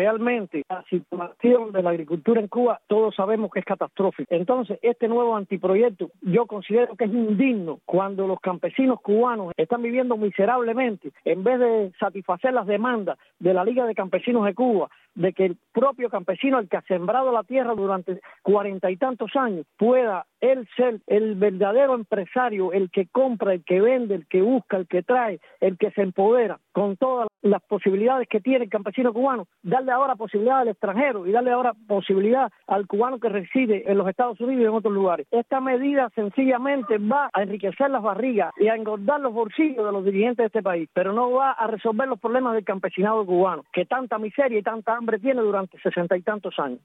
realmente la situación de la agricultura en Cuba todos sabemos que es catastrófica. Entonces, este nuevo antiproyecto yo considero que es indigno cuando los campesinos cubanos están viviendo miserablemente, en vez de satisfacer las demandas de la Liga de Campesinos de Cuba, de que el propio campesino, el que ha sembrado la tierra durante 40 y tantos años, pueda él ser el verdadero empresario, el que compra, el que vende, el que busca, el que trae, el que se empodera con todas las posibilidades que tiene el campesino cubano, darle ahora posibilidad al extranjero y darle ahora posibilidad al cubano que reside en los Estados Unidos y en otros lugares. Esta medida sencillamente va a enriquecer las barrigas y a engordar los bolsillos de los dirigentes de este país, pero no va a resolver los problemas del campesinado cubano, que tanta miseria y tanta hambre tiene durante 60 y tantos años.